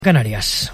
Canarias.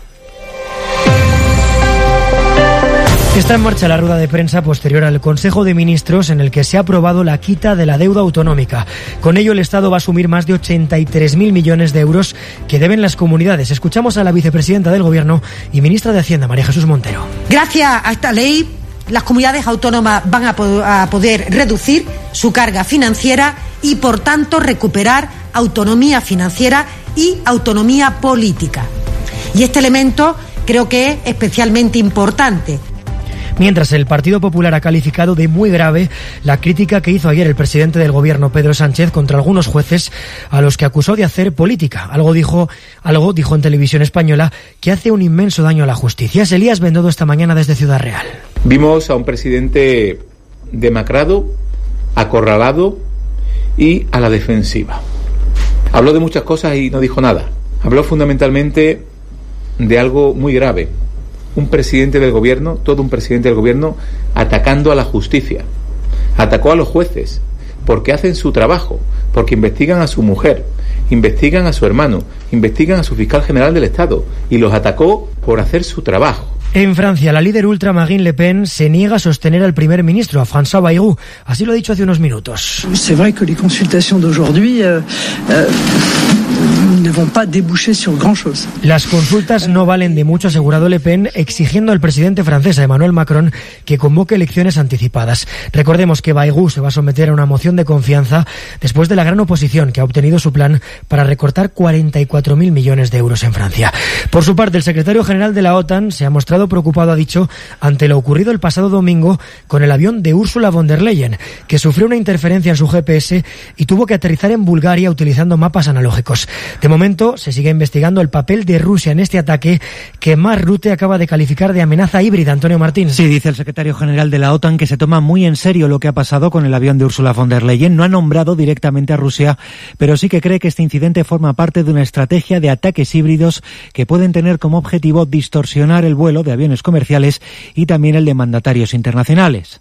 Está en marcha la rueda de prensa posterior al Consejo de Ministros en el que se ha aprobado la quita de la deuda autonómica. Con ello el Estado va a asumir más de 83.000 millones de euros que deben las comunidades. Escuchamos a la vicepresidenta del Gobierno y ministra de Hacienda, María Jesús Montero. Gracias a esta ley, las comunidades autónomas van a poder reducir su carga financiera y, por tanto, recuperar autonomía financiera y autonomía política. Y este elemento creo que es especialmente importante. Mientras el Partido Popular ha calificado de muy grave la crítica que hizo ayer el presidente del Gobierno, Pedro Sánchez, contra algunos jueces a los que acusó de hacer política. Algo dijo en Televisión Española que hace un inmenso daño a la justicia. Es Elías Bendodo esta mañana desde Ciudad Real. Vimos a un presidente demacrado, acorralado y a la defensiva. Habló de muchas cosas y no dijo nada. Habló fundamentalmente de algo muy grave. Un presidente del Gobierno, todo un presidente del Gobierno, atacando a la justicia. Atacó a los jueces, porque hacen su trabajo, porque investigan a su mujer, investigan a su hermano, investigan a su fiscal general del Estado, y los atacó por hacer su trabajo. En Francia, la líder ultra Marine Le Pen se niega a sostener al primer ministro, a François Bayrou. Así lo ha dicho hace unos minutos. C'est vrai que les consultations d'aujourd'hui ne vont pas déboucher sur grand-chose. Las consultas no valen de mucho, ha asegurado Le Pen, exigiendo al presidente francés, a Emmanuel Macron, que convoque elecciones anticipadas. Recordemos que Bayrou se va a someter a una moción de confianza después de la gran oposición que ha obtenido su plan para recortar 44.000 millones de euros en Francia. Por su parte, el secretario general de la OTAN se ha mostrado preocupado, ha dicho, ante lo ocurrido el pasado domingo con el avión de Ursula von der Leyen, que sufrió una interferencia en su GPS y tuvo que aterrizar en Bulgaria utilizando mapas analógicos. De momento, se sigue investigando el papel de Rusia en este ataque que Mark Rutte acaba de calificar de amenaza híbrida. Antonio Martín. Sí, dice el secretario general de la OTAN que se toma muy en serio lo que ha pasado con el avión de Ursula von der Leyen. No ha nombrado directamente a Rusia, pero sí que cree que este incidente forma parte de una estrategia de ataques híbridos que pueden tener como objetivo distorsionar el vuelo de aviones comerciales y también el de mandatarios internacionales.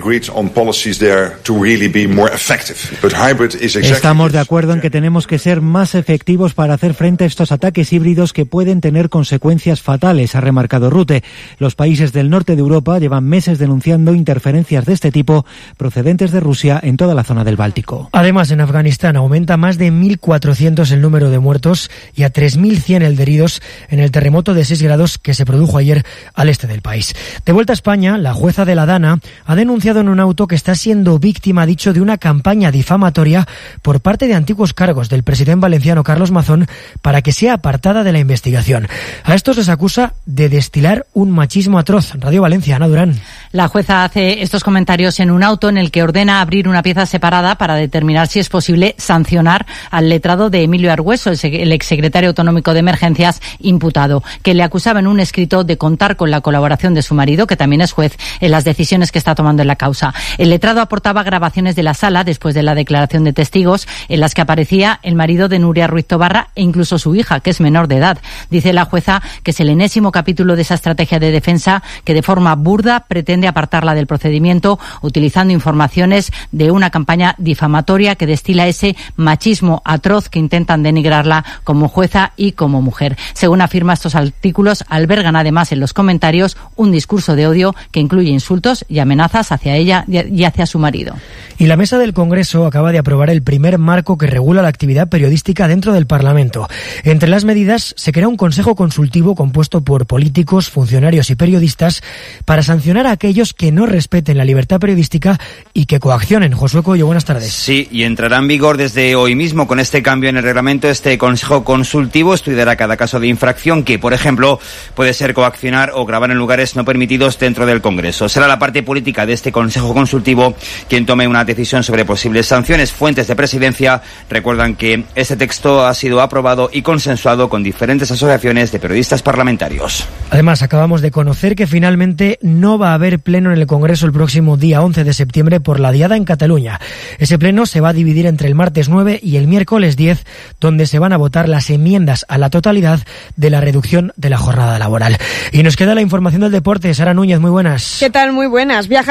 Estamos de acuerdo en que tenemos que ser más efectivos para hacer frente a estos ataques híbridos que pueden tener consecuencias fatales, ha remarcado Rutte. Los países del norte de Europa llevan meses denunciando interferencias de este tipo procedentes de Rusia en toda la zona del Báltico. Además, en Afganistán aumenta más de 1.400 el número de muertos y a 3.100 el de heridos en el terremoto de 6 grados que se produjo ayer al este del país. De vuelta a España, la jueza de la Dana ha denunciado en un auto que está siendo víctima, ha dicho, de una campaña difamatoria por parte de antiguos cargos del presidente valenciano Carlos Mazón para que sea apartada de la investigación. A estos les acusa de destilar un machismo atroz. Radio Valencia, Ana Durán. La jueza hace estos comentarios en un auto en el que ordena abrir una pieza separada para determinar si es posible sancionar al letrado de Emilio Argüeso, el exsecretario autonómico de Emergencias imputado, que le acusaba en un escrito de contar con la colaboración de su marido, que también es juez, en las decisiones que está tomando en la causa. El letrado aportaba grabaciones de la sala después de la declaración de testigos en las que aparecía el marido de Nuria Ruiz Tobarra e incluso su hija, que es menor de edad. Dice la jueza que es el enésimo capítulo de esa estrategia de defensa que de forma burda pretende apartarla del procedimiento utilizando informaciones de una campaña difamatoria que destila ese machismo atroz que intentan denigrarla como jueza y como mujer. Según afirma, estos artículos albergan además en los comentarios un discurso de odio que incluye insultos y amenazas hacia ella y hacia su marido. Y la Mesa del Congreso acaba de aprobar el primer marco que regula la actividad periodística dentro del Parlamento. Entre las medidas se crea un consejo consultivo compuesto por políticos, funcionarios y periodistas para sancionar a aquellos que no respeten la libertad periodística y que coaccionen. Josué Coello, buenas tardes. Sí, y entrará en vigor desde hoy mismo. Con este cambio en el reglamento, este consejo consultivo estudiará cada caso de infracción que, por ejemplo, puede ser coaccionar o grabar en lugares no permitidos dentro del Congreso. Será la parte política de este consejo consultivo quien tome una decisión sobre posibles sanciones. Fuentes de Presidencia recuerdan que este texto ha sido aprobado y consensuado con diferentes asociaciones de periodistas parlamentarios. Además, acabamos de conocer que finalmente no va a haber pleno en el Congreso el próximo día 11 de septiembre por la Diada en Cataluña. Ese pleno se va a dividir entre el martes 9 y el miércoles 10, donde se van a votar las enmiendas a la totalidad de la reducción de la jornada laboral. Y nos queda la información del deporte. Sara Núñez, muy buenas. ¿Qué tal? Muy buenas. Viaja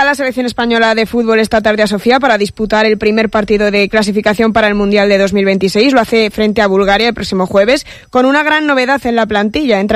Llega la selección española de fútbol esta tarde a Sofía para disputar el primer partido de clasificación para el Mundial de 2026. Lo hace frente a Bulgaria el próximo jueves, con una gran novedad en la plantilla.